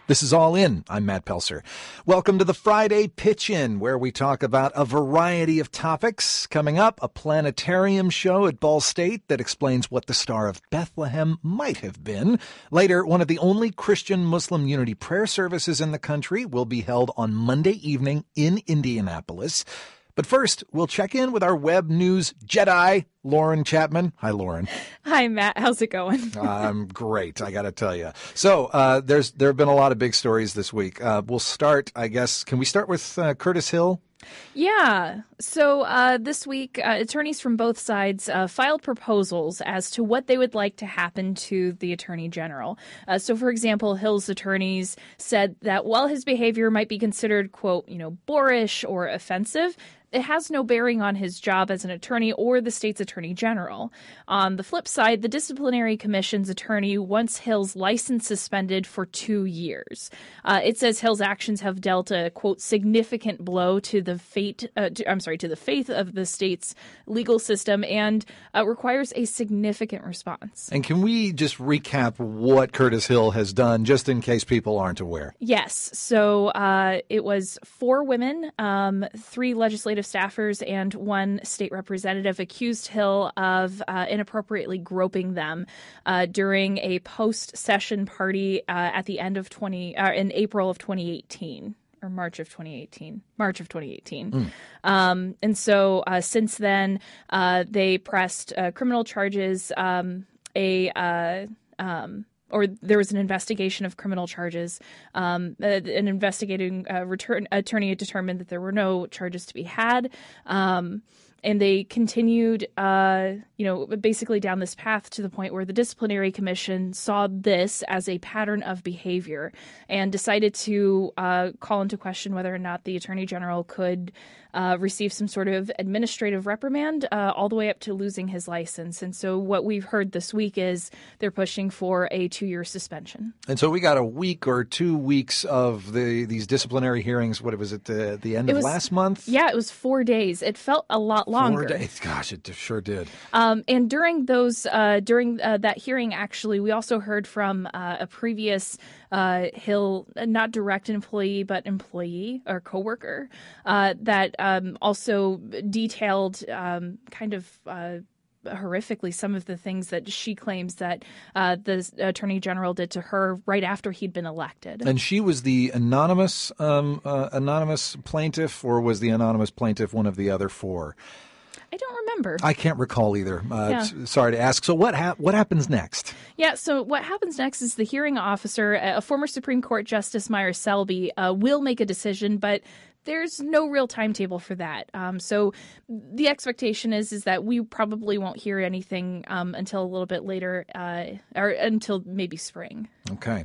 This is All In. I'm Matt Pelser. Welcome to the Friday Pitch-In, where we talk about a variety of topics. Coming up, a planetarium show at Ball State that explains what the Star of Bethlehem might have been. Later, one of the only Christian-Muslim unity prayer services in the country will be held on Monday evening in Indianapolis. But first, we'll check in with our web news Jedi, Lauren Chapman. Hi, Lauren. Hi, Matt. How's it going? I'm great, I got to tell you. So there have been a lot of big stories this week. We'll start, I guess, can we start with Curtis Hill? Yeah. So this week, attorneys from both sides filed proposals as to what they would like to happen to the Attorney General. So, for example, Hill's attorneys said that while his behavior might be considered, quote, boorish or offensive, it has no bearing on his job as an attorney or the state's attorney general. On the flip side, the disciplinary commission's attorney wants Hill's license suspended for 2 years. It says Hill's actions have dealt a, quote, significant blow to the faith of the state's legal system and requires a significant response. And can we just recap what Curtis Hill has done, just in case people aren't aware? Yes. So it was 4 women, 3 legislative staffers, and 1 state representative accused Hill of inappropriately groping them during a post-session party at the end of in April of 2018. Or March of 2018. And so since then, they pressed criminal charges, or there was an investigation of criminal charges. An investigating attorney had determined that there were no charges to be had. And they continued, basically down this path to the point where the disciplinary commission saw this as a pattern of behavior and decided to call into question whether or not the attorney general could receive some sort of administrative reprimand all the way up to losing his license. And so what we've heard this week is they're pushing for a 2-year suspension. And so we got a week or 2 weeks of these discdisciplinary hearings. What was it, the end of last month? Yeah, it was 4 days. It felt a lot longer. 4 days. Gosh, it sure did. And during that hearing, actually, we also heard from a previous Hill, not direct employee, but employee or coworker that also detailed horrifically some of the things that she claims that the attorney general did to her right after he'd been elected. And she was the anonymous plaintiff, or was the anonymous plaintiff one of the other 4? I don't remember. I can't recall either. Sorry to ask. So what happens next? Yeah, so what happens next is the hearing officer, a former Supreme Court Justice Myra Selby, will make a decision, but there's no real timetable for that. So the expectation is that we probably won't hear anything until a little bit later, or until maybe spring. Okay.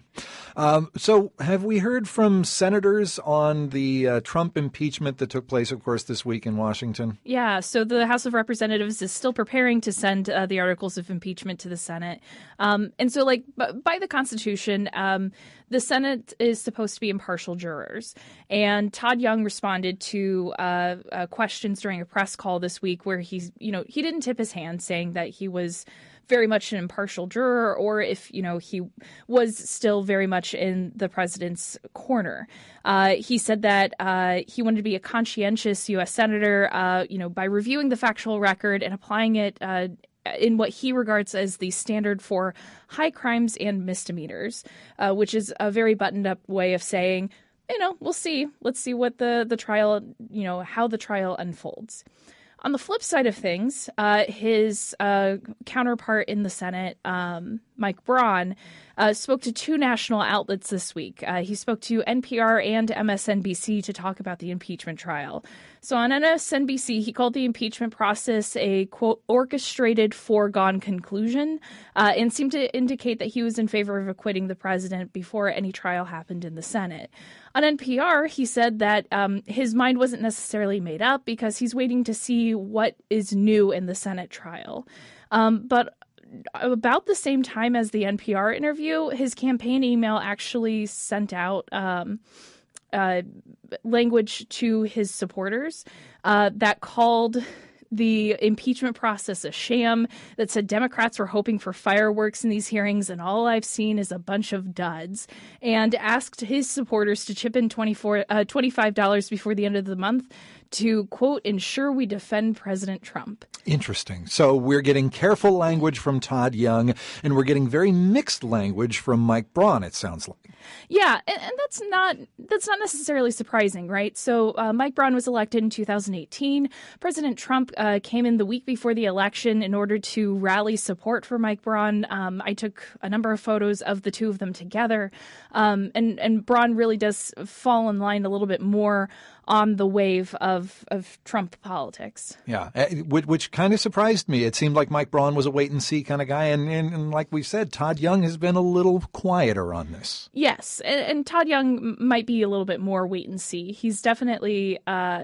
So have we heard from senators on the Trump impeachment that took place, of course, this week in Washington? Yeah. So the House of Representatives is still preparing to send the articles of impeachment to the Senate. And so, by the Constitution, the Senate is supposed to be impartial jurors. And Todd Young responded to questions during a press call this week where he didn't tip his hand, saying that he was very much an impartial juror, or if, he was still very much in the president's corner. He said that he wanted to be a conscientious U.S. senator, by reviewing the factual record and applying it in what he regards as the standard for high crimes and misdemeanors, which is a very buttoned up way of saying, we'll see. Let's see what the trial, how the trial unfolds. On the flip side of things, his counterpart in the Senate, Mike Braun, spoke to 2 national outlets this week. He spoke to NPR and MSNBC to talk about the impeachment trial. So on MSNBC, he called the impeachment process a, quote, orchestrated foregone conclusion, and seemed to indicate that he was in favor of acquitting the president before any trial happened in the Senate. On NPR, he said that his mind wasn't necessarily made up because he's waiting to see what is new in the Senate trial. But about the same time as the NPR interview, his campaign email actually sent out language to his supporters that called the impeachment process a sham, that said Democrats were hoping for fireworks in these hearings, and all I've seen is a bunch of duds, and asked his supporters to chip in $25 before the end of the month to, quote, ensure we defend President Trump. Interesting. So we're getting careful language from Todd Young, and we're getting very mixed language from Mike Braun, it sounds like. Yeah, and that's not necessarily surprising, right? So Mike Braun was elected in 2018. President Trump came in the week before the election in order to rally support for Mike Braun. I took a number of photos of the two of them together, and Braun really does fall in line a little bit more on the wave of Trump politics. Yeah, which kind of surprised me. It seemed like Mike Braun was a wait-and-see kind of guy, and like we said, Todd Young has been a little quieter on this. Yes, and Todd Young might be a little bit more wait-and-see. He's definitely,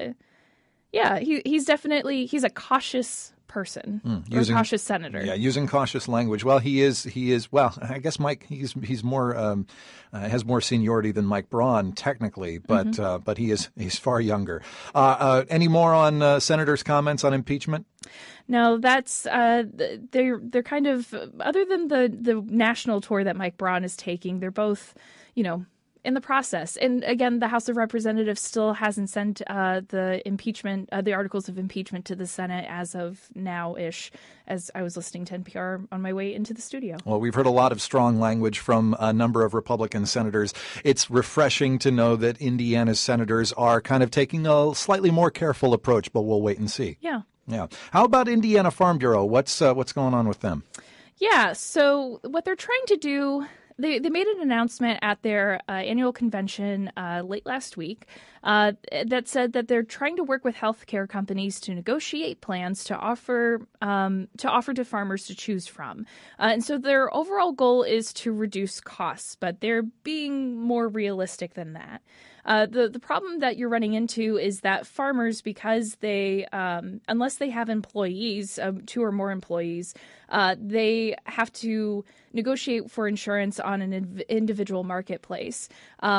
he's a cautious person, or a cautious senator. Yeah, using cautious language. Well, he is. Well, I guess Mike, he's more has more seniority than Mike Braun technically, but he's far younger. Any more on senators' comments on impeachment? No, that's they're kind of, other than the national tour that Mike Braun is taking, they're both, in the process. And again, the House of Representatives still hasn't sent the articles of impeachment to the Senate as of now-ish, as I was listening to NPR on my way into the studio. Well, we've heard a lot of strong language from a number of Republican senators. It's refreshing to know that Indiana's senators are kind of taking a slightly more careful approach, but we'll wait and see. Yeah. Yeah. How about Indiana Farm Bureau? What's going on with them? Yeah. So what they're trying to do, They made an announcement at their annual convention late last week that said that they're trying to work with healthcare companies to negotiate plans to offer to farmers to choose from. And so their overall goal is to reduce costs, but they're being more realistic than that. The problem that you're running into is that farmers, because they, unless they have employees, 2 or more employees, they have to negotiate for insurance on an individual marketplace.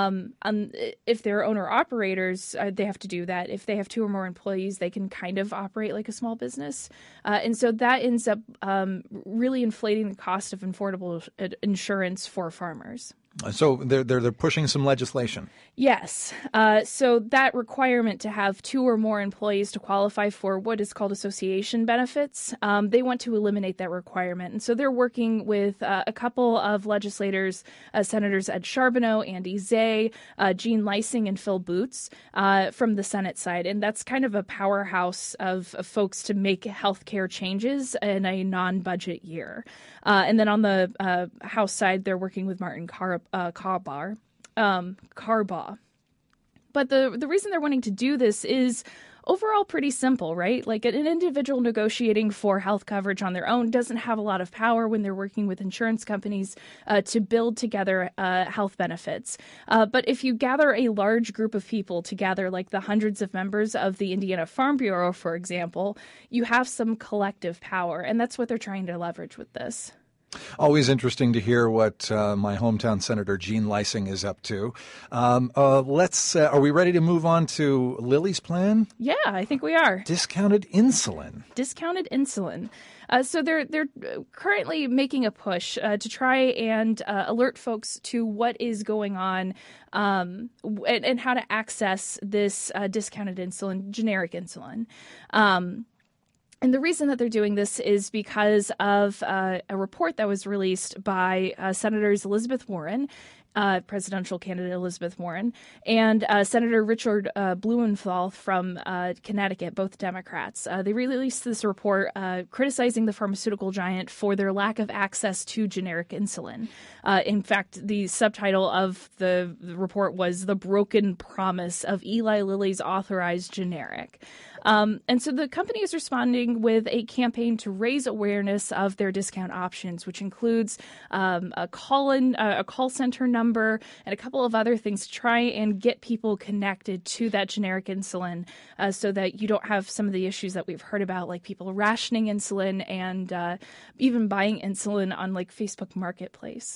If they're owner-operators, they have to do that. If they have 2 or more employees, they can kind of operate like a small business. And so that ends up really inflating the cost of affordable insurance for farmers. So they're pushing some legislation. Yes. So that requirement to have 2 or more employees to qualify for what is called association benefits, they want to eliminate that requirement. And so they're working with a couple of legislators, Senators Ed Charbonneau, Andy Zay, Jean Leising, and Phil Boots from the Senate side. And that's kind of a powerhouse of folks to make healthcare changes in a non-budget year. And then on the House side, they're working with Martin Carbaugh. But the reason they're wanting to do this is overall pretty simple, right? Like an individual negotiating for health coverage on their own doesn't have a lot of power when they're working with insurance companies to build together health benefits. But if you gather a large group of people together, like the hundreds of members of the Indiana Farm Bureau, for example, you have some collective power. And that's what they're trying to leverage with this. Always interesting to hear what my hometown Senator Jean Leising is up to. Are we ready to move on to Lily's plan? Yeah, I think we are. Discounted insulin. So they're currently making a push to try and alert folks to what is going on and how to access this discounted insulin, generic insulin. And the reason that they're doing this is because of a report that was released by Senators Elizabeth Warren, presidential candidate Elizabeth Warren, and Senator Richard Blumenthal from Connecticut, both Democrats. They released this report criticizing the pharmaceutical giant for their lack of access to generic insulin. In fact, the subtitle of the report was "The Broken Promise of Eli Lilly's Authorized Generic." And so the company is responding with a campaign to raise awareness of their discount options, which includes a call center number and a couple of other things to try and get people connected to that generic insulin so that you don't have some of the issues that we've heard about, like people rationing insulin and even buying insulin on like Facebook Marketplace.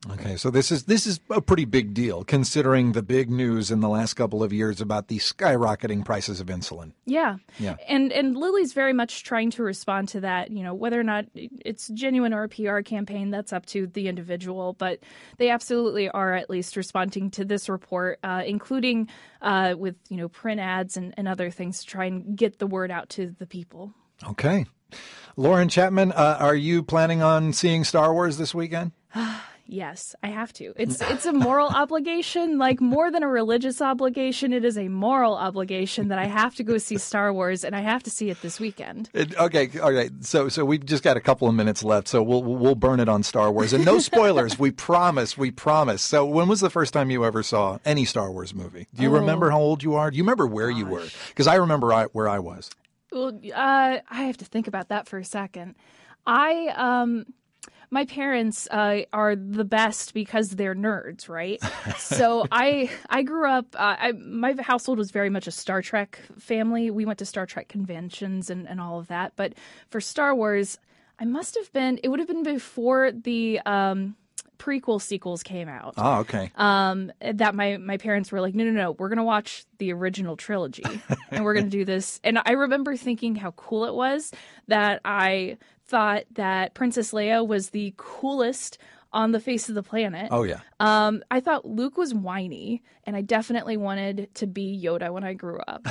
Okay, so this is a pretty big deal considering the big news in the last couple of years about the skyrocketing prices of insulin. Yeah. Yeah. And Lilly's very much trying to respond to that. Whether or not it's genuine or a PR campaign, that's up to the individual. But they absolutely are at least responding to this report, including with, print ads and other things to try and get the word out to the people. Okay. Lauren Chapman, are you planning on seeing Star Wars this weekend? Yes, I have to. It's a moral obligation, like more than a religious obligation. It is a moral obligation that I have to go see Star Wars, and I have to see it this weekend. Okay, all right. So we've just got a couple of minutes left, so we'll burn it on Star Wars, and no spoilers. We promise. So when was the first time you ever saw any Star Wars movie? Do you remember how old you are? Do you remember where you were? Because I remember where I was. Well, I have to think about that for a second. My parents are the best because they're nerds, right? So I grew up, my household was very much a Star Trek family. We went to Star Trek conventions and all of that. But for Star Wars, it would have been before the prequel sequels came out. Oh, okay. That my parents were like, no, we're going to watch the original trilogy and we're going to do this. And I remember thinking how cool it was that I thought that Princess Leia was the coolest on the face of the planet. Oh, yeah. I thought Luke was whiny, and I definitely wanted to be Yoda when I grew up.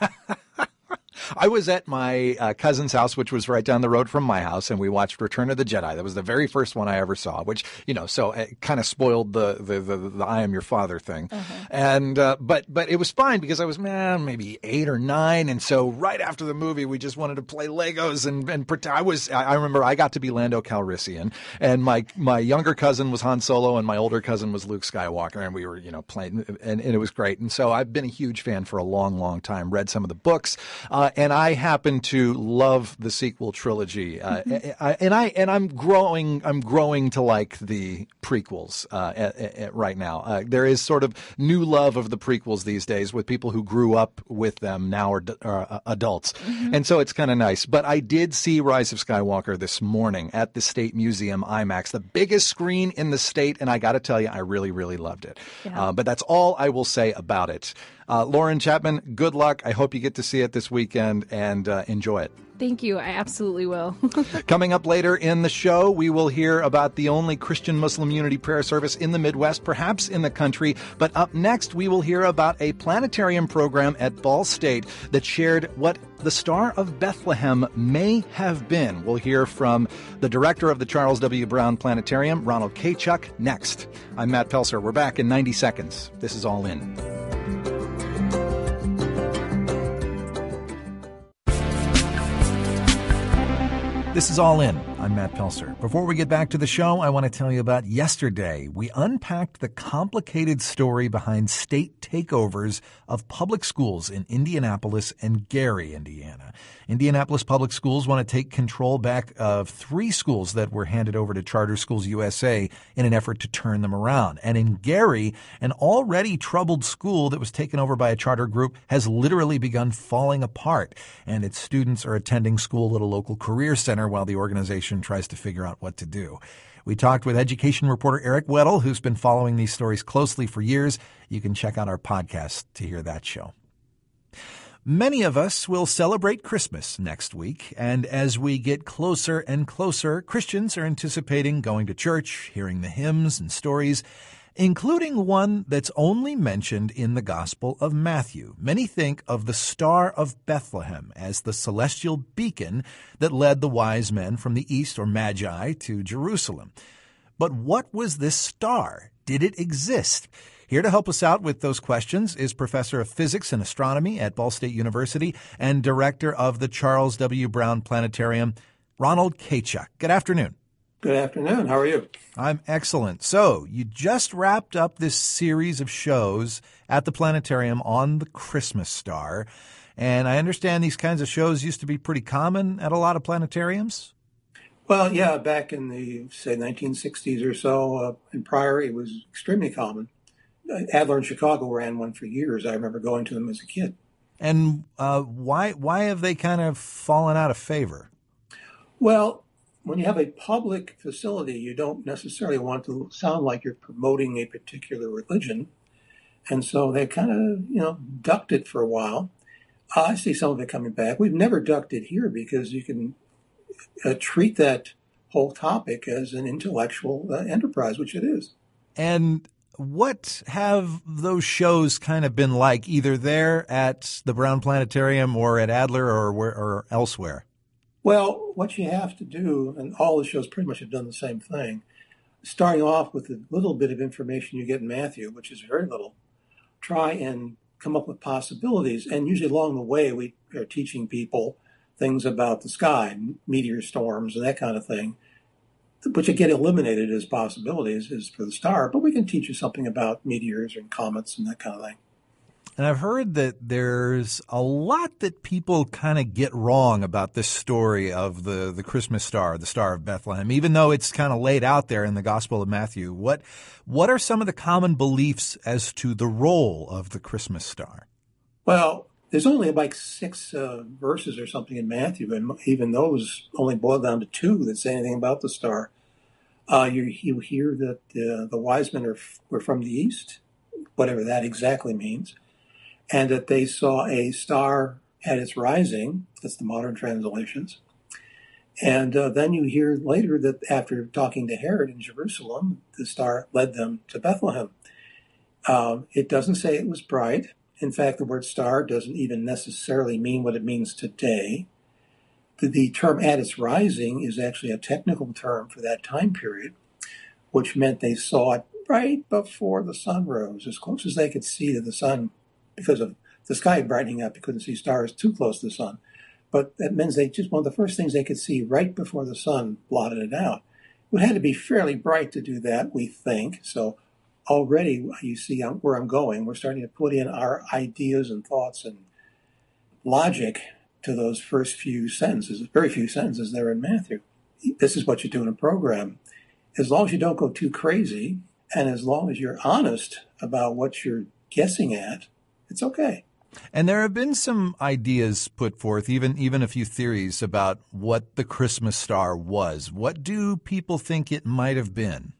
I was at my cousin's house, which was right down the road from my house, and we watched Return of the Jedi. That was the very first one I ever saw, which, so it kind of spoiled the I am your father thing. Uh-huh. And but it was fine because I was, maybe 8 or 9. And so right after the movie, we just wanted to play Legos and pretend. I remember I got to be Lando Calrissian, and my younger cousin was Han Solo, and my older cousin was Luke Skywalker, and we were, playing, and it was great. And so I've been a huge fan for a long, long time, read some of the books. And I happen to love the sequel trilogy, I'm growing to like the prequels right now. There is sort of new love of the prequels these days with people who grew up with them now are adults, and so it's kind of nice. But I did see Rise of Skywalker this morning at the State Museum IMAX, the biggest screen in the state, and I got to tell you, I really, really loved it. Yeah. But that's all I will say about it. Lauren Chapman, good luck. I hope you get to see it this weekend and enjoy it. Thank you. I absolutely will. Coming up later in the show, we will hear about the only Christian-Muslim unity prayer service in the Midwest, perhaps in the country. But up next, we will hear about a planetarium program at Ball State that shared what the Star of Bethlehem may have been. We'll hear from the director of the Charles W. Brown Planetarium, Ronald Kachuk, next. I'm Matt Pelser. We're back in 90 seconds. This is All In. This is All In. I'm Matt Pelser. Before we get back to the show, I want to tell you about yesterday. We unpacked the complicated story behind state takeovers of public schools in Indianapolis and Gary, Indiana. Indianapolis Public Schools want to take control back of 3 schools that were handed over to Charter Schools USA in an effort to turn them around. And in Gary, an already troubled school that was taken over by a charter group has literally begun falling apart, and its students are attending school at a local career center while the organization tries to figure out what to do. We talked with education reporter Eric Weddle, who's been following these stories closely for years. You can check out our podcast to hear that show. Many of us will celebrate Christmas next week, and as we get closer and closer, Christians are anticipating going to church, hearing the hymns and stories, including one that's only mentioned in the Gospel of Matthew. Many think of the Star of Bethlehem as the celestial beacon that led the wise men from the east, or Magi, to Jerusalem. But what was this star? Did it exist? Here to help us out with those questions is Professor of Physics and Astronomy at Ball State University and Director of the Charles W. Brown Planetarium, Ronald Kachuk. Good afternoon. Good afternoon. How are you? I'm excellent. So you just wrapped up this series of shows at the planetarium on the Christmas star. And I understand these kinds of shows used to be pretty common at a lot of planetariums. Well, yeah, back in the, say, 1960s or so and prior, it was extremely common. Adler in Chicago ran one for years. I remember going to them as a kid. And why have they kind of fallen out of favor? Well, when you have a public facility, you don't necessarily want to sound like you're promoting a particular religion. And so they kind of, ducked it for a while. I see some of it coming back. We've never ducked it here because you can treat that whole topic as an intellectual enterprise, which it is. And what have those shows kind of been like, either there at the Brown Planetarium or at Adler or elsewhere? Well, what you have to do, and all the shows pretty much have done the same thing, starting off with a little bit of information you get in Matthew, which is very little, try and come up with possibilities. And usually along the way, we are teaching people things about the sky, meteor storms and that kind of thing, which get eliminated as possibilities is for the star. But we can teach you something about meteors and comets and that kind of thing. And I've heard that there's a lot that people kind of get wrong about this story of the Christmas star, the Star of Bethlehem, even though it's kind of laid out there in the Gospel of Matthew. What are some of the common beliefs as to the role of the Christmas star? Well, there's only like 6 verses or something in Matthew, and even those only boil down to 2 that say anything about the star. You hear that the wise men were from the east, whatever that exactly means, and that they saw a star at its rising. That's the modern translations. And then you hear later that after talking to Herod in Jerusalem, the star led them to Bethlehem. It doesn't say it was bright. In fact, the word star doesn't even necessarily mean what it means today. The term at its rising is actually a technical term for that time period, which meant they saw it right before the sun rose, as close as they could see to the sun, because of the sky brightening up. You couldn't see stars too close to the sun. But that means one of the first things they could see right before the sun blotted it out. It had to be fairly bright to do that, we think. So already you see where I'm going. We're starting to put in our ideas and thoughts and logic to those first few sentences, very few sentences there in Matthew. This is what you do in a program. As long as you don't go too crazy, and as long as you're honest about what you're guessing at, it's okay. And there have been some ideas put forth, even a few theories about what the Christmas star was. What do people think it might have been?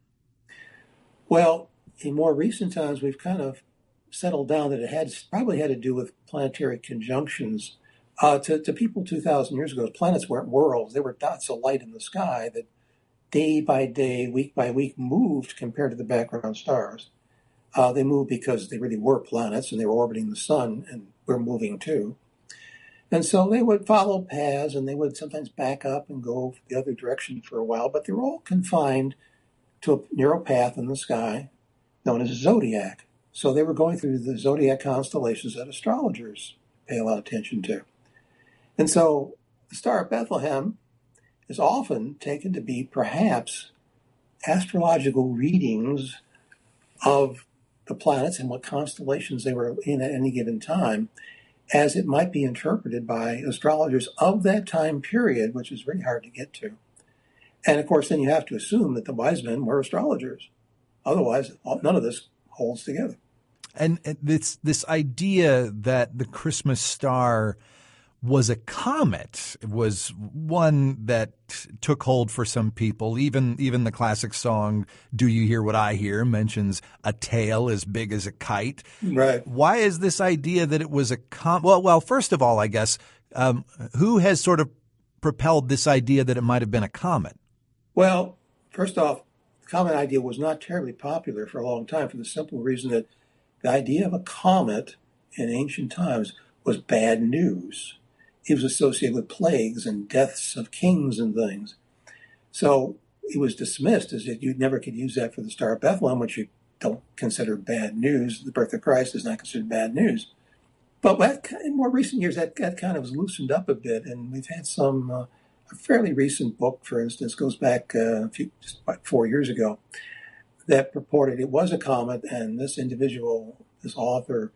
Well, in more recent times, we've kind of settled down that it probably had to do with planetary conjunctions. To people 2,000 years ago, planets weren't worlds. They were dots of light in the sky that day by day, week by week moved compared to the background stars. They moved because they really were planets and they were orbiting the sun, and we're moving too. And so they would follow paths, and they would sometimes back up and go the other direction for a while, but they were all confined to a narrow path in the sky known as a zodiac. So they were going through the zodiac constellations that astrologers pay a lot of attention to. And so the Star of Bethlehem is often taken to be perhaps astrological readings of the planets and what constellations they were in at any given time, as it might be interpreted by astrologers of that time period, which is very hard to get to. And of course, then you have to assume that the wise men were astrologers. Otherwise, none of this holds together. And this idea that the Christmas star was a comet was one that took hold for some people. Even the classic song, "Do You Hear What I Hear?" mentions a tail as big as a kite. Right. Why is this idea that it was a comet? Well, first of all, I guess, who has sort of propelled this idea that it might have been a comet? Well, first off, the comet idea was not terribly popular for a long time for the simple reason that the idea of a comet in ancient times was bad news. It was associated with plagues and deaths of kings and things. So it was dismissed as if you never could use that for the Star of Bethlehem, which you don't consider bad news. The birth of Christ is not considered bad news. But in more recent years, that kind of was loosened up a bit, and we've had a fairly recent book, for instance, goes back just about 4 years ago, that purported it was a comet, and this author,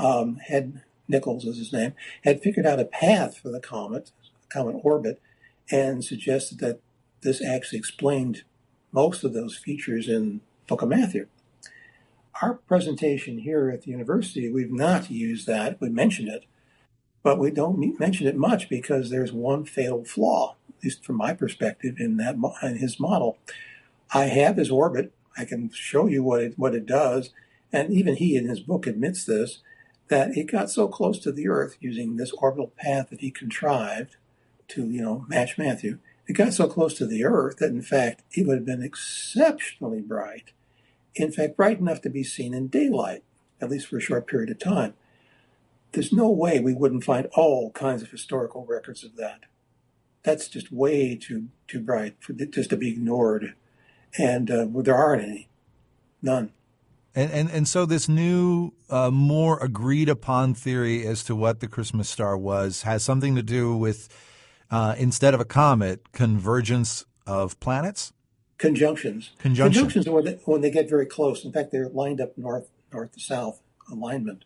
Nichols is his name, had figured out a path for the comet orbit, and suggested that this actually explained most of those features in the Book of Matthew. Our presentation here at the university, we've not used that. We mentioned it. But we don't mention it much because there's one fatal flaw, at least from my perspective, in his model. I have his orbit. I can show you what it does. And even he in his book admits this, that it got so close to the Earth using this orbital path that he contrived to, match Matthew. It got so close to the Earth that, in fact, it would have been exceptionally bright. In fact, bright enough to be seen in daylight, at least for a short period of time. There's no way we wouldn't find all kinds of historical records of that. That's just way too bright for just to be ignored. And there aren't any. None. And so this new, more agreed upon theory as to what the Christmas star was has something to do with, instead of a comet, convergence of planets? Conjunctions. Conjunctions are when they get very close. In fact, they're lined up north to south alignment.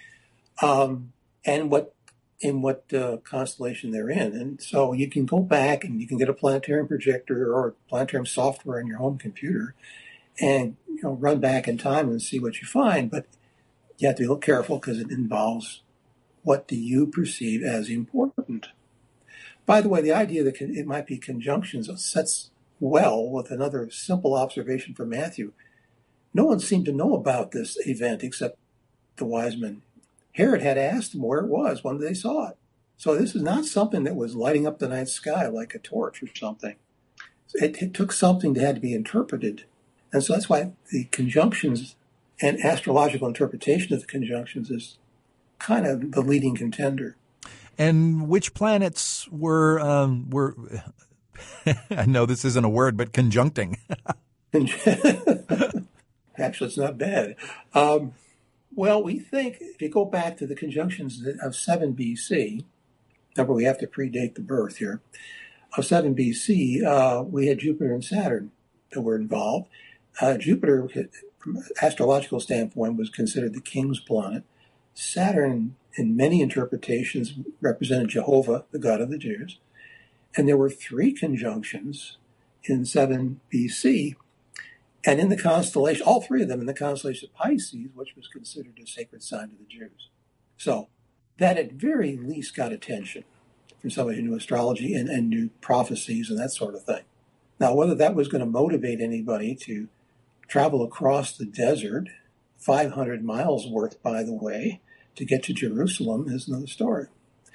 And what constellation they're in. And so you can go back and you can get a planetarium projector or planetarium software on your home computer and run back in time and see what you find. But you have to be a little careful because it involves what do you perceive as important. By the way, the idea that it might be conjunctions sets well with another simple observation for Matthew. No one seemed to know about this event except the wise men. Herod had asked them where it was when they saw it. So this is not something that was lighting up the night sky like a torch or something. It took something that had to be interpreted. And so that's why the conjunctions and astrological interpretation of the conjunctions is kind of the leading contender. And which planets were I know this isn't a word, but conjuncting? Actually, it's not bad. Well, we think if you go back to the conjunctions of 7 BC, remember we have to predate the birth here, of 7 BC, we had Jupiter and Saturn that were involved. Jupiter, from an astrological standpoint, was considered the king's planet. Saturn, in many interpretations, represented Jehovah, the God of the Jews. And there were 3 conjunctions in 7 BC. And in the constellation, all 3 of them in the constellation of Pisces, which was considered a sacred sign to the Jews. So that at very least got attention from somebody who knew astrology and knew prophecies and that sort of thing. Now, whether that was going to motivate anybody to travel across the desert, 500 miles worth, by the way, to get to Jerusalem is another story.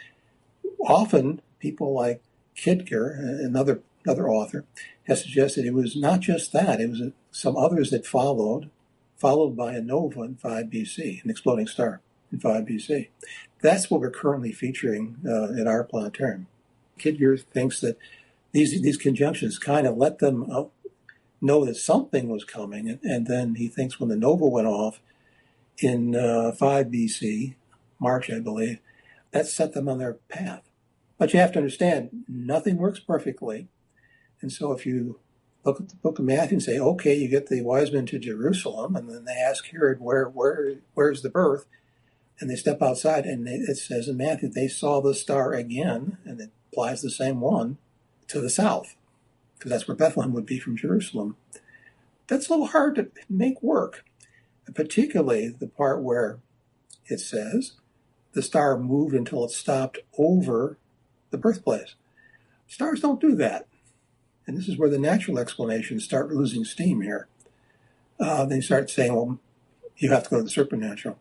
Often, people like Kitger, another author, has suggested it was not just that. It was some others that followed by a nova in 5 BC, an exploding star in 5 BC. That's what we're currently featuring in our planetarium. Kitger thinks that these conjunctions kind of let them know that something was coming, and then he thinks when the nova went off in 5 BC, March, I believe, that set them on their path. But you have to understand, nothing works perfectly. And so if you look at the book of Matthew and say, okay, you get the wise men to Jerusalem, and then they ask Herod, where's the birth? And they step outside, and it says in Matthew, they saw the star again, and it applies the same one to the south, because that's where Bethlehem would be from Jerusalem. That's a little hard to make work, particularly the part where it says the star moved until it stopped over the birthplace. Stars don't do that. And this is where the natural explanations start losing steam here. They start saying, well, you have to go to the supernatural.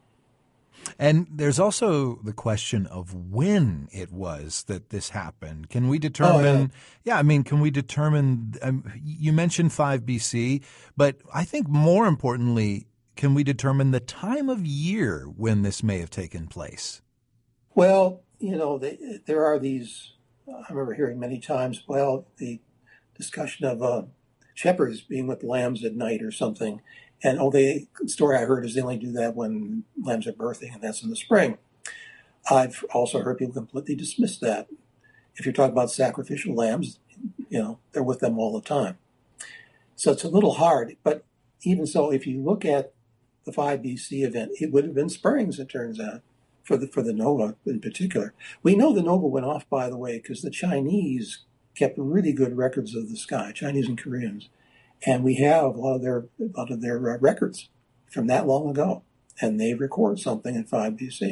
And there's also the question of when it was that this happened. Can we determine? Can we determine? You mentioned 5 BC, but I think more importantly, can we determine the time of year when this may have taken place? Well, there are these. I remember hearing many times. Well, the discussion of shepherds being with lambs at night or something. And the story I heard is they only do that when lambs are birthing, and that's in the spring. I've also heard people completely dismiss that. If you're talking about sacrificial lambs, they're with them all the time. So it's a little hard. But even so, if you look at the 5 BC event, it would have been spring, as it turns out, for the nova in particular. We know the nova went off, by the way, because the Chinese kept really good records of the sky, Chinese and Koreans. And we have a lot of their records from that long ago. And they record something in 5 BC.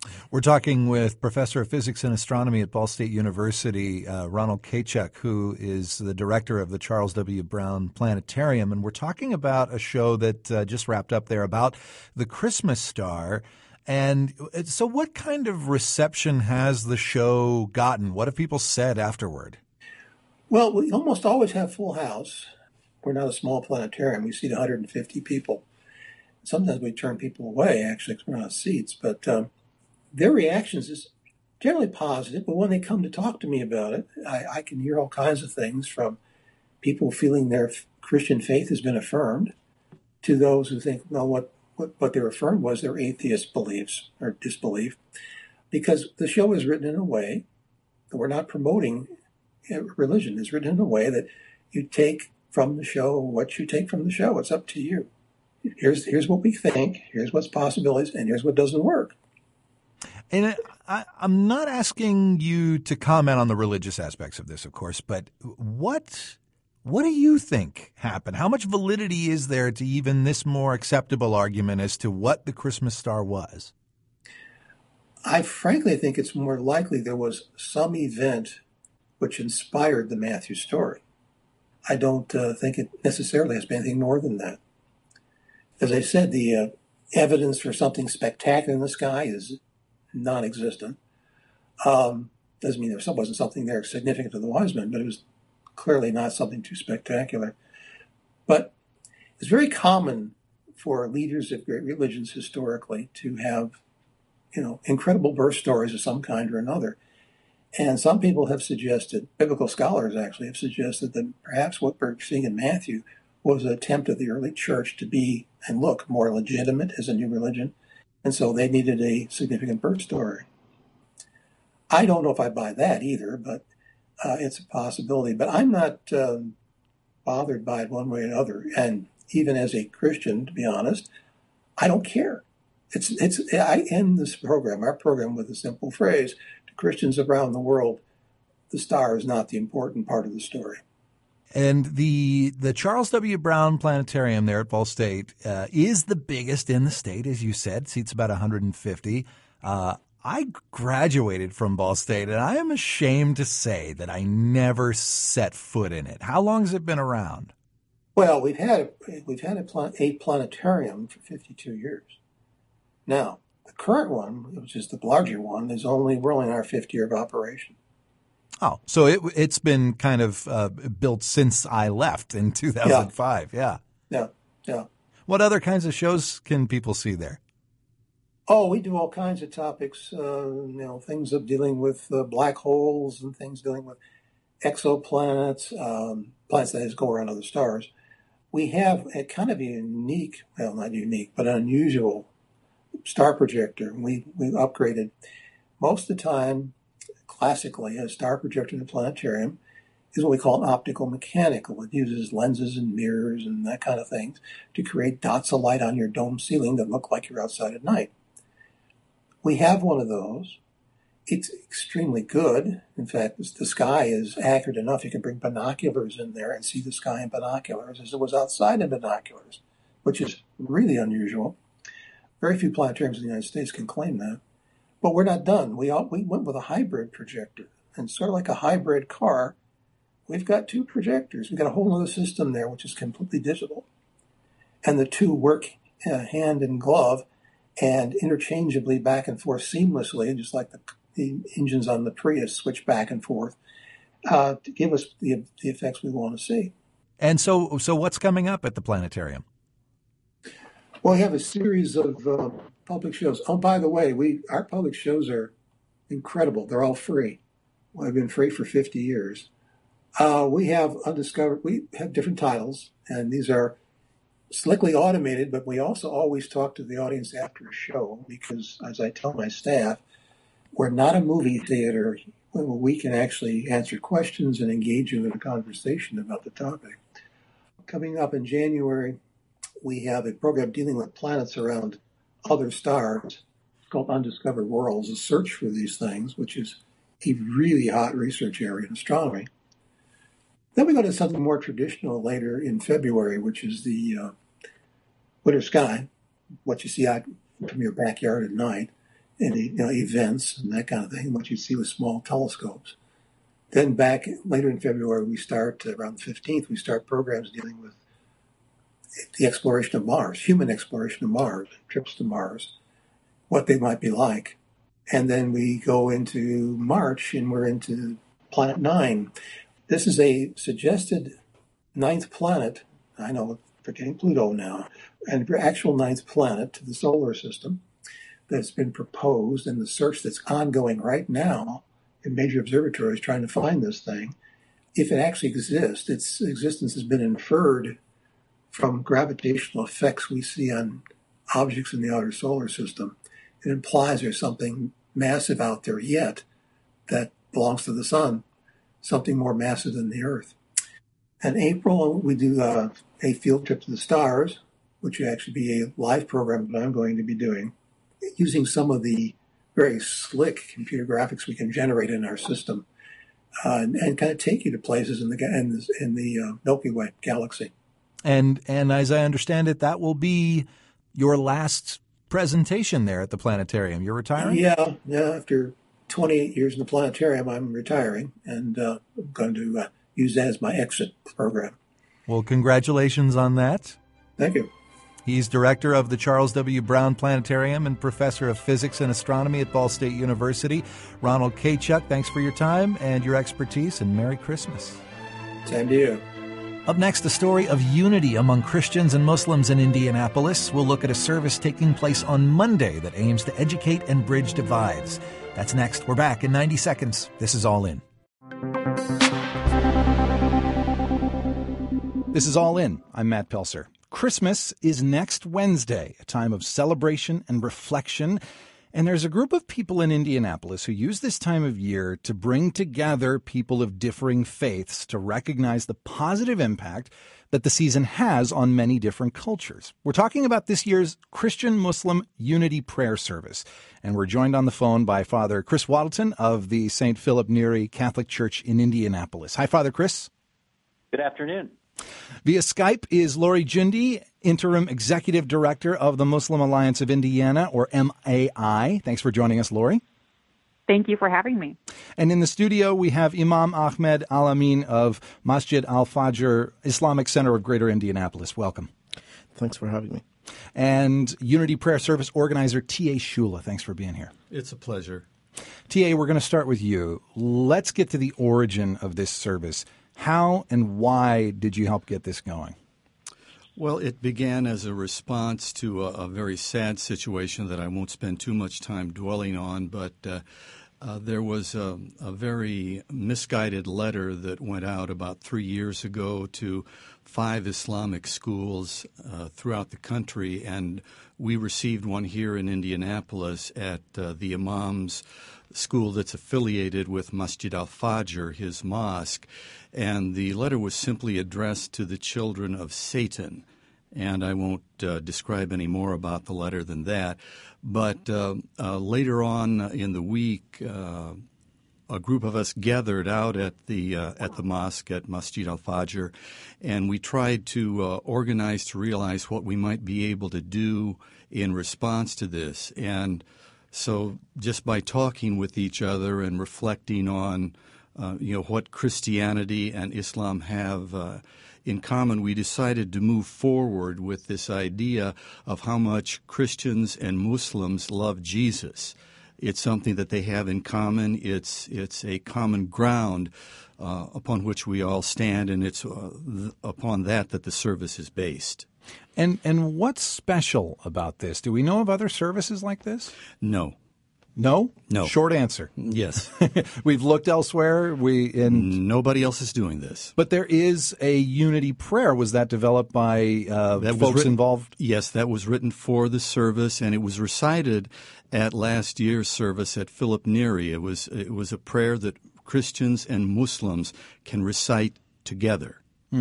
We're talking with Professor of Physics and Astronomy at Ball State University, Ronald Kachuk, who is the director of the Charles W. Brown Planetarium. And we're talking about a show that just wrapped up there about the Christmas star. And so what kind of reception has the show gotten? What have people said afterward? Well, we almost always have full house. We're not a small planetarium. We seat 150 people. Sometimes we turn people away, actually, because we're not seats. But their reactions is generally positive, but when they come to talk to me about it, I can hear all kinds of things, from people feeling their Christian faith has been affirmed to those who think, well, what they were affirmed was their atheist beliefs or disbelief, because the show is written in a way that we're not promoting religion. It's written in a way that you take from the show what you take from the show. It's up to you. Here's what we think, here's what's possibilities, and here's what doesn't work. And I'm not asking you to comment on the religious aspects of this, of course, but what do you think happened? How much validity is there to even this more acceptable argument as to what the Christmas star was? I frankly think it's more likely there was some event which inspired the Matthew story. I don't think it necessarily has been anything more than that. As I said, the evidence for something spectacular in the sky is non-existent. Doesn't mean there wasn't something there significant to the wise men, but it was clearly not something too spectacular. But it's very common for leaders of great religions historically to have, incredible birth stories of some kind or another. And some people have suggested, biblical scholars actually have suggested, that perhaps what we're seeing in Matthew was an attempt of the early church to be and look more legitimate as a new religion. And so they needed a significant birth story. I don't know if I buy that either, but it's a possibility. But I'm not bothered by it one way or another. And even as a Christian, to be honest, I don't care. I end this program, our program, with a simple phrase: to Christians around the world, the star is not the important part of the story. And the Charles W. Brown Planetarium there at Ball State is the biggest in the state, as you said. Seats about 150. I graduated from Ball State, and I am ashamed to say that I never set foot in it. How long has it been around? Well, we've had a planetarium for 52 years. Now, the current one, which is the larger one, we're only in our fifth year of operation. Oh, so it's been kind of built since I left in 2005. Yeah. What other kinds of shows can people see there? Oh, we do all kinds of topics, things of dealing with black holes and things dealing with exoplanets, planets that go around other stars. We have a kind of a unique, well, not unique, but an unusual star projector. We upgraded. Most of the time, classically, a star projector in a planetarium is what we call an optical mechanical. It uses lenses and mirrors and that kind of thing to create dots of light on your dome ceiling that look like you're outside at night. We have one of those. It's extremely good. In fact, the sky is accurate enough you can bring binoculars in there and see the sky in binoculars as it was outside in binoculars, which is really unusual. Very few planetariums in the United States can claim that. But we're not done. We went with a hybrid projector, and sort of like a hybrid car, we've got two projectors. We've got a whole other system there, which is completely digital. And the two work hand in glove and interchangeably back and forth seamlessly, just like the engines on the Prius switch back and forth to give us the effects we want to see. And so what's coming up at the planetarium? Well, we have a series of public shows. Oh, by the way, our public shows are incredible. They're all free. I've been free for 50 years. We have different titles, and these are slickly automated, but we also always talk to the audience after a show because, as I tell my staff, we're not a movie theater where we can actually answer questions and engage you in a conversation about the topic. Coming up in January, we have a program dealing with planets around other stars. It's called Undiscovered Worlds, a search for these things, which is a really hot research area in astronomy. Then we go to something more traditional later in February, which is the winter sky, what you see out from your backyard at night. events and that kind of thing, what you see with small telescopes. Then back later in February, we start, around the 15th, we start programs dealing with the exploration of Mars, human exploration of Mars, trips to Mars, what they might be like. And then we go into March and we're into Planet 9. This is a suggested ninth planet. I know, forgetting Pluto now, and actual ninth planet to the solar system that's been proposed, and the search that's ongoing right now in major observatories trying to find this thing. If it actually exists, its existence has been inferred from gravitational effects we see on objects in the outer solar system. It implies there's something massive out there yet that belongs to the sun, something more massive than the Earth. In April, we do a field trip to the stars, which would actually be a live program that I'm going to be doing, using some of the very slick computer graphics we can generate in our system, and kind of take you to places in the Milky Way galaxy. And as I understand it, that will be your last presentation there at the planetarium. You're retiring? Yeah. After 28 years in the planetarium, I'm retiring, and I'm going to use that as my exit program. Well, congratulations on that. Thank you. He's director of the Charles W. Brown Planetarium and professor of physics and astronomy at Ball State University. Ronald Tkachuk, thanks for your time and your expertise, and Merry Christmas. Same to you. Up next, a story of unity among Christians and Muslims in Indianapolis. We'll look at a service taking place on Monday that aims to educate and bridge divides. That's next. We're back in 90 seconds. This is All In. This is All In. I'm Matt Pelser. Christmas is next Wednesday, a time of celebration and reflection. And there's a group of people in Indianapolis who use this time of year to bring together people of differing faiths to recognize the positive impact that the season has on many different cultures. We're talking about this year's Christian-Muslim Unity Prayer Service. And we're joined on the phone by Father Chris Waddleton of the St. Philip Neri Catholic Church in Indianapolis. Hi, Father Chris. Good afternoon. Via Skype is Lori Jundy, Interim Executive Director of the Muslim Alliance of Indiana, or MAI. Thanks for joining us, Lori. Thank you for having me. And in the studio, we have Imam Ahmed Al-Amin of Masjid Al-Fajr Islamic Center of Greater Indianapolis. Welcome. Thanks for having me. And Unity Prayer Service organizer T.A. Shula. Thanks for being here. It's a pleasure. T.A., we're going to start with you. Let's get to the origin of this service. How and why did you help get this going? Well, it began as a response to a very sad situation that I won't spend too much time dwelling on, but there was a very misguided letter that went out about 3 years ago to 5 Islamic schools throughout the country, and we received one here in Indianapolis at the Imam's school that's affiliated with Masjid Al-Fajr, his mosque, and the letter was simply addressed to the children of Satan. And I won't describe any more about the letter than that. But later on in the week, a group of us gathered out at the mosque at Masjid Al-Fajr, and we tried to organize to realize what we might be able to do in response to this. And so just by talking with each other and reflecting on what Christianity and Islam have in common, we decided to move forward with this idea of how much Christians and Muslims love Jesus. It's something that they have in common. It's a common ground upon which we all stand, and it's upon that the service is based. And what's special about this? Do we know of other services like this? No. No? No. Short answer. Yes. We've looked elsewhere. Nobody else is doing this. But there is a unity prayer. Was that developed by folks involved? Yes, that was written for the service, and it was recited at last year's service at Philip Neri. It was a prayer that Christians and Muslims can recite together.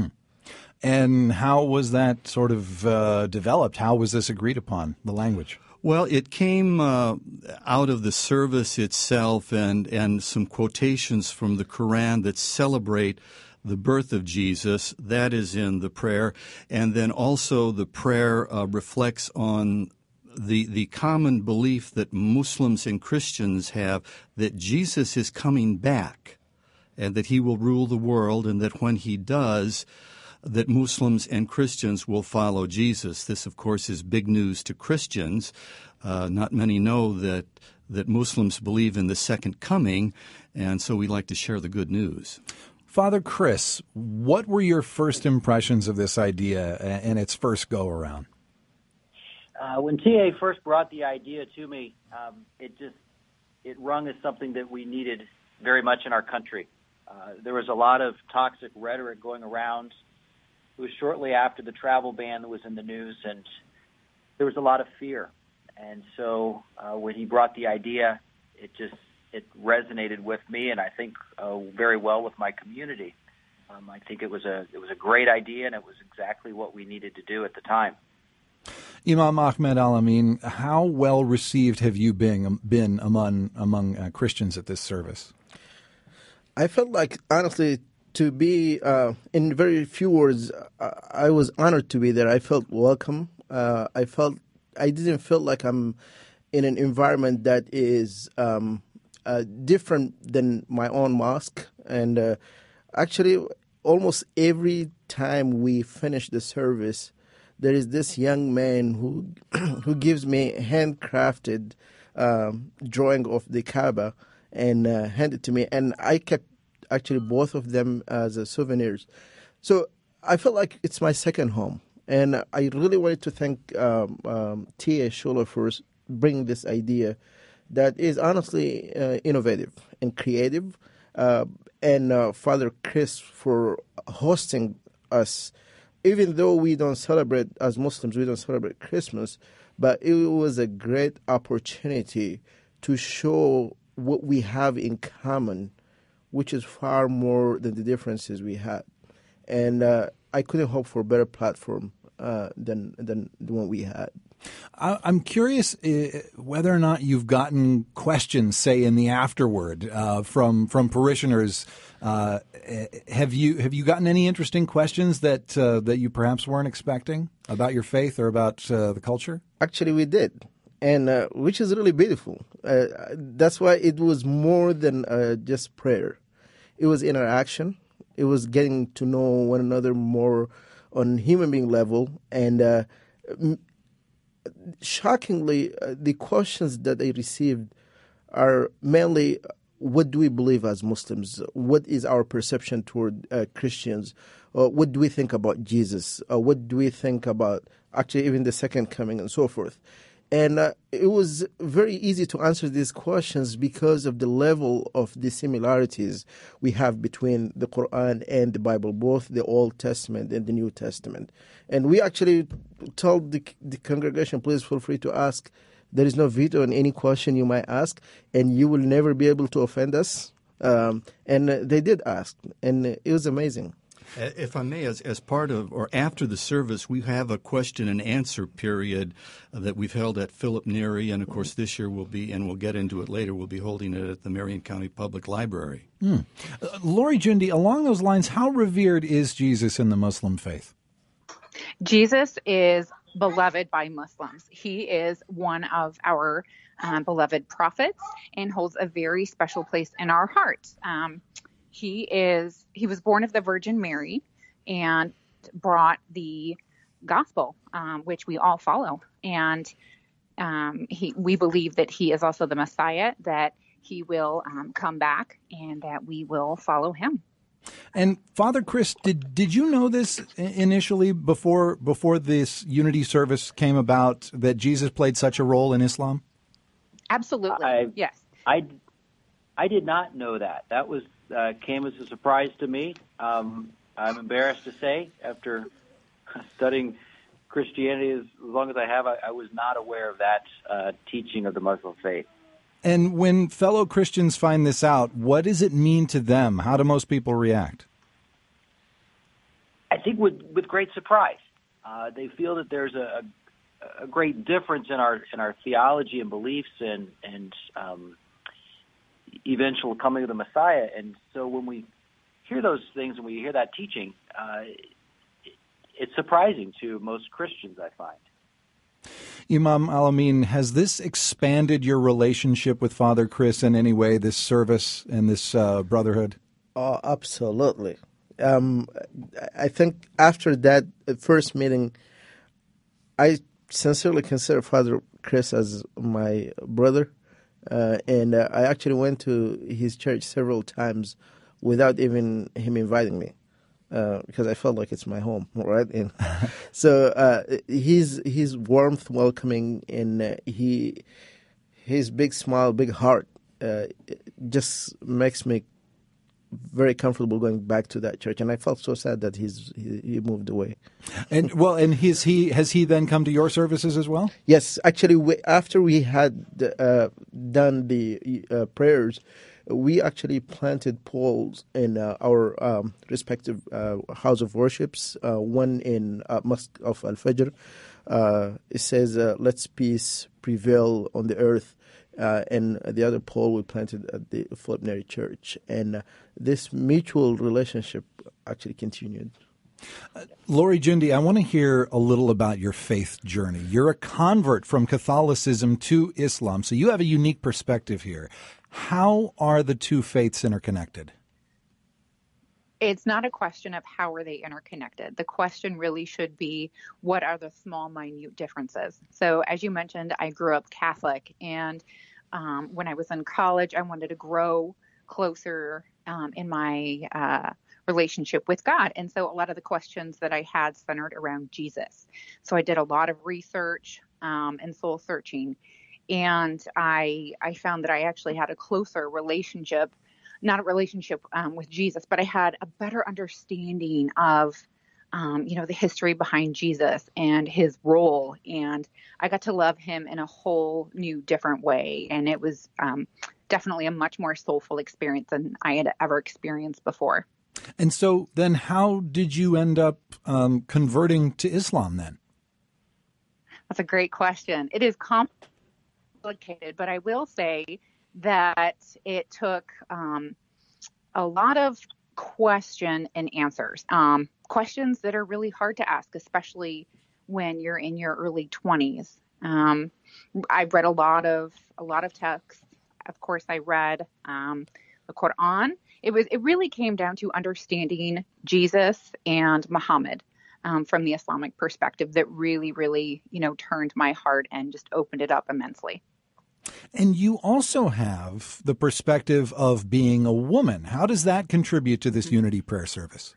And how was that sort of developed? How was this agreed upon, the language? Well, it came out of the service itself and some quotations from the Quran that celebrate the birth of Jesus. That is in the prayer. And then also the prayer reflects on the common belief that Muslims and Christians have that Jesus is coming back and that he will rule the world, and that when he does, that Muslims and Christians will follow Jesus. This, of course, is big news to Christians. Not many know that Muslims believe in the second coming, and so we like to share the good news. Father Chris, what were your first impressions of this idea and its first go-around? When TA first brought the idea to me, it rung as something that we needed very much in our country. There was a lot of toxic rhetoric going around. It was shortly after the travel ban that was in the news, and there was a lot of fear. And so when he brought the idea, it resonated with me, and I think very well with my community. I think it was a great idea, and it was exactly what we needed to do at the time. Imam Ahmed Al-Amin, how well received have you been among Christians at this service? I felt like, honestly, to be, in very few words, I was honored to be there. I felt welcome. I didn't feel like I'm in an environment that is different than my own mosque. And actually, almost every time we finish the service, there is this young man who gives me handcrafted drawing of the Kaaba and hand it to me, and I kept actually both of them as souvenirs. So I felt like it's my second home, and I really wanted to thank T.A. Schuller for bringing this idea that is honestly innovative and creative, and Father Chris for hosting us. Even though we don't celebrate, as Muslims, we don't celebrate Christmas, but it was a great opportunity to show what we have in common, which is far more than the differences we had. And I couldn't hope for a better platform than the one we had. I'm curious whether or not you've gotten questions, say, in the afterward from parishioners. Have you gotten any interesting questions that you perhaps weren't expecting about your faith or about the culture? Actually, we did, and which is really beautiful. That's why it was more than just prayer. It was interaction. It was getting to know one another more on human being level, and shockingly, the questions that I received are mainly, what do we believe as Muslims? What is our perception toward Christians? What do we think about Jesus? What do we think about actually even the second coming and so forth? And it was very easy to answer these questions because of the level of the similarities we have between the Quran and the Bible, both the Old Testament and the New Testament. And we actually told the congregation, please feel free to ask. There is no veto on any question you might ask, and you will never be able to offend us. And they did ask, and it was amazing. If I may, as part of or after the service, we have a question and answer period that we've held at Philip Neri, and of course this year we'll get into it later, we'll be holding it at the Marion County Public Library. Lori Jundi, along those lines, how revered is Jesus in the Muslim faith? Jesus is beloved by Muslims. He is one of our beloved prophets and holds a very special place in our hearts. He was born of the Virgin Mary and brought the gospel, which we all follow. And we believe that he is also the Messiah, that he will come back and that we will follow him. And Father Chris, did you know this initially before this unity service came about, that Jesus played such a role in Islam? Absolutely, yes. I did not know that. That was came as a surprise to me. I'm embarrassed to say, after studying Christianity as long as I have, I was not aware of that teaching of the Muslim faith. And when fellow Christians find this out, what does it mean to them? How do most people react? I think with great surprise. They feel that there's a great difference in our theology and beliefs and eventual coming of the Messiah. And so when we hear those things and we hear that teaching, it's surprising to most Christians, I find. Imam Al-Amin, has this expanded your relationship with Father Chris in any way, this service and this brotherhood? Oh, absolutely. I think after that first meeting, I sincerely consider Father Chris as my brother, and I actually went to his church several times without even him inviting me, because I felt like it's my home, right? And so his warmth, welcoming, and his big smile, big heart, just makes me very comfortable going back to that church. And I felt so sad that he moved away. And has he then come to your services as well? Yes, actually, after we had done the prayers, we actually planted poles in our respective house of worships. One in Mosque of Al-Fajr. It says, "Let's peace prevail on the earth." And the other pole we planted at the Philip Neri Church. And this mutual relationship actually continued. Lori Jundi, I want to hear a little about your faith journey. You're a convert from Catholicism to Islam, so you have a unique perspective here. How are the two faiths interconnected? It's not a question of how are they interconnected. The question really should be, what are the small, minute differences? So as you mentioned, I grew up Catholic, and when I was in college, I wanted to grow closer in my relationship with God. And so a lot of the questions that I had centered around Jesus. So I did a lot of research and soul searching, and I found that I actually had a closer relationship, not a relationship with Jesus, but I had a better understanding of, the history behind Jesus and his role. And I got to love him in a whole new, different way. And it was definitely a much more soulful experience than I had ever experienced before. And so then how did you end up converting to Islam then? That's a great question. It is complicated, but I will say that it took a lot of question and answers, questions that are really hard to ask, especially when you're in your early 20s. I've read a lot of texts. Of course, I read the Quran. It really came down to understanding Jesus and Muhammad from the Islamic perspective that really, really, turned my heart and just opened it up immensely. And you also have the perspective of being a woman. How does that contribute to this unity prayer service?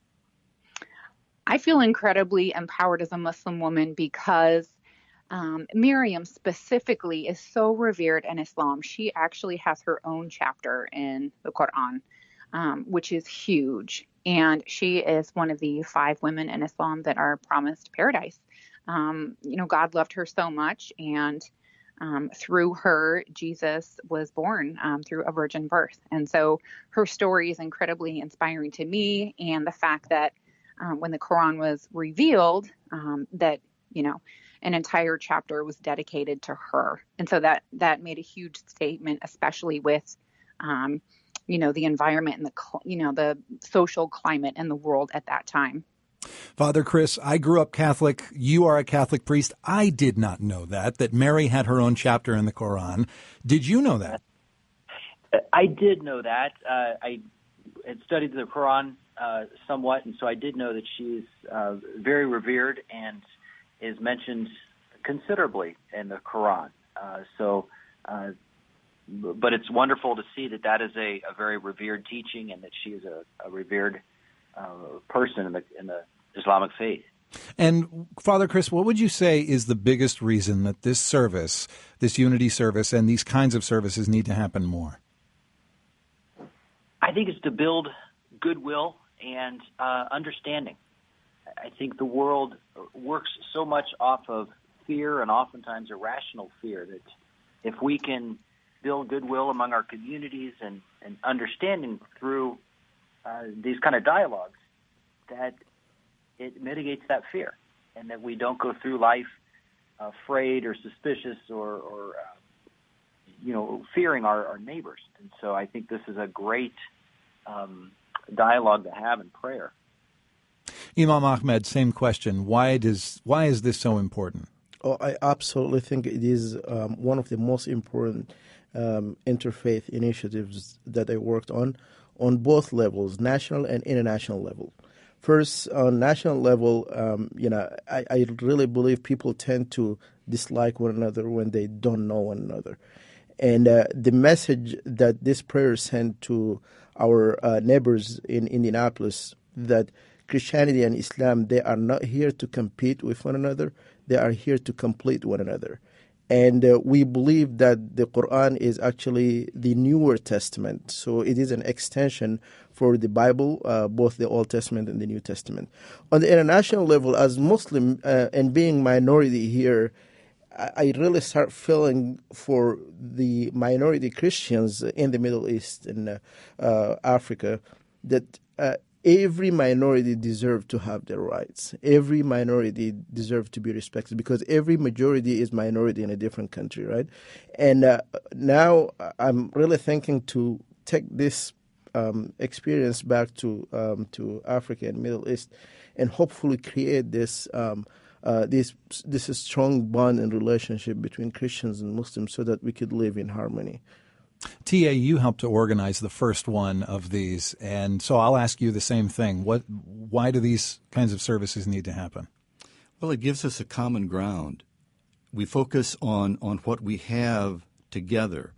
I feel incredibly empowered as a Muslim woman because Miriam specifically is so revered in Islam. She actually has her own chapter in the Quran, which is huge. And she is one of the 5 women in Islam that are promised paradise. God loved her so much, and through her, Jesus was born through a virgin birth. And so her story is incredibly inspiring to me. And the fact that when the Quran was revealed, that, an entire chapter was dedicated to her. And so that made a huge statement, especially with, the environment and the social climate in the world at that time. Father Chris, I grew up Catholic. You are a Catholic priest. I did not know that Mary had her own chapter in the Quran. Did you know that? I did know that. I had studied the Quran somewhat, and so I did know that she's very revered and is mentioned considerably in the Quran. But it's wonderful to see that is a very revered teaching, and that she is a revered person in the Islamic faith. And Father Chris, what would you say is the biggest reason that this service, this unity service, and these kinds of services need to happen more? I think it's to build goodwill and understanding. I think the world works so much off of fear, and oftentimes irrational fear, that if we can build goodwill among our communities and understanding through these kind of dialogues, that it mitigates that fear, and that we don't go through life afraid or suspicious or fearing our neighbors. And so I think this is a great dialogue to have in prayer. Imam Ahmed, same question. Why is this so important? Oh, I absolutely think it is one of the most important interfaith initiatives that I worked on both levels, national and international level. First, on national level, I really believe people tend to dislike one another when they don't know one another. And the message that this prayer sent to our neighbors in Indianapolis, that Christianity and Islam, they are not here to compete with one another, they are here to complete one another. And we believe that the Quran is actually the Newer Testament. So it is an extension for the Bible, both the Old Testament and the New Testament. On the international level, as Muslim and being minority here, I really start feeling for the minority Christians in the Middle East and Africa that every minority deserves to have their rights. Every minority deserves to be respected because every majority is minority in a different country, right? And now I'm really thinking to take this experience back to Africa and Middle East and hopefully create this strong bond and relationship between Christians and Muslims so that we could live in harmony. T.A., you helped to organize the first one of these, and so I'll ask you the same thing. Why do these kinds of services need to happen? Well, it gives us a common ground. We focus on what we have together.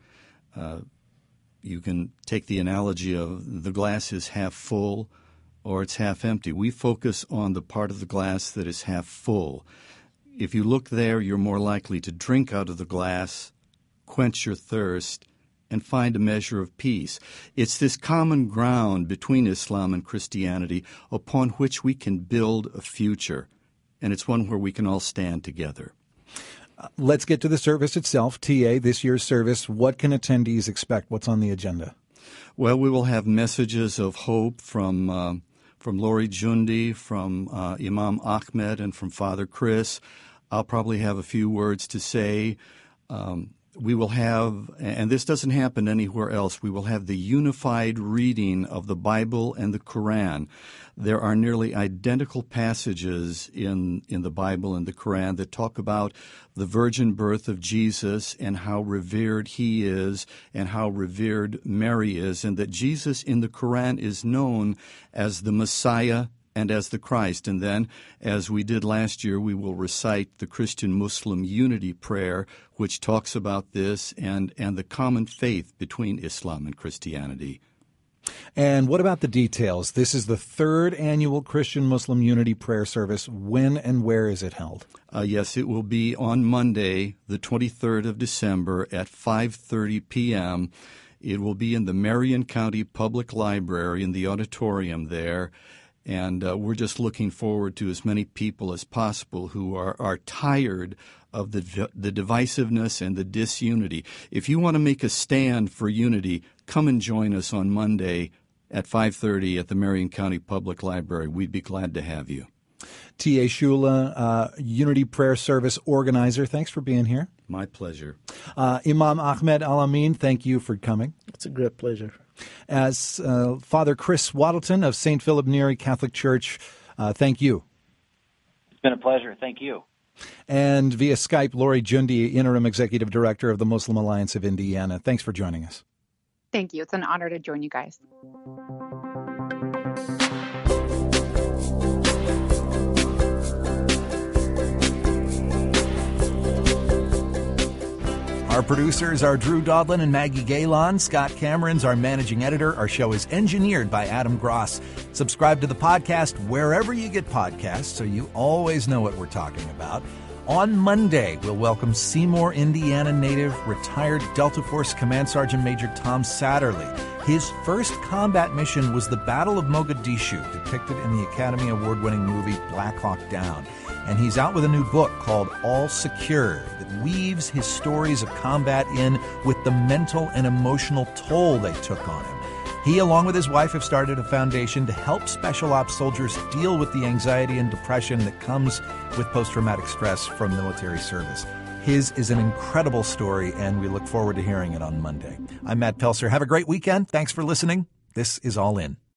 You can take the analogy of the glass is half full or it's half empty. We focus on the part of the glass that is half full. If you look there, you're more likely to drink out of the glass, quench your thirst, and find a measure of peace. It's this common ground between Islam and Christianity upon which we can build a future, and it's one where we can all stand together. Let's get to the service itself. T.A., this year's service, what can attendees expect? What's on the agenda? Well, we will have messages of hope from Lori Jundi, from Imam Ahmed, and from Father Chris. I'll probably have a few words to say. We will have, and this doesn't happen anywhere else, we will have the unified reading of the Bible and the Quran. There are nearly identical passages in the Bible and the Quran that talk about the virgin birth of Jesus and how revered he is and how revered Mary is, and that Jesus in the Quran is known as the Messiah and as the Christ. And then, as we did last year, we will recite the Christian-Muslim unity prayer, which talks about this and the common faith between Islam and Christianity. And what about the details? This is the third annual Christian-Muslim unity prayer service. When and where is it held? Yes, it will be on Monday, the 23rd of December at 5:30 p.m. It will be in the Marion County Public Library in the auditorium there. And we're just looking forward to as many people as possible who are tired of the divisiveness and the disunity. If you want to make a stand for unity, come and join us on Monday at 5:30 at the Marion County Public Library. We'd be glad to have you. T.A. Shula, Unity Prayer Service organizer, thanks for being here. My pleasure. Imam Ahmed Al-Amin, thank you for coming. It's a great pleasure. As Father Chris Waddleton of St. Philip Neri Catholic Church, thank you. It's been a pleasure. Thank you. And via Skype, Lori Jundi, Interim Executive Director of the Muslim Alliance of Indiana. Thanks for joining us. Thank you. It's an honor to join you guys. Our producers are Drew Dodlin and Maggie Galon. Scott Cameron's our managing editor. Our show is engineered by Adam Gross. Subscribe to the podcast wherever you get podcasts so you always know what we're talking about. On Monday, we'll welcome Seymour, Indiana native, retired Delta Force Command Sergeant Major Tom Satterley. His first combat mission was the Battle of Mogadishu, depicted in the Academy Award-winning movie Black Hawk Down. And he's out with a new book called All Secure that weaves his stories of combat in with the mental and emotional toll they took on him. He, along with his wife, have started a foundation to help Special Ops soldiers deal with the anxiety and depression that comes with post-traumatic stress from military service. His is an incredible story, and we look forward to hearing it on Monday. I'm Matt Pelser. Have a great weekend. Thanks for listening. This is All In.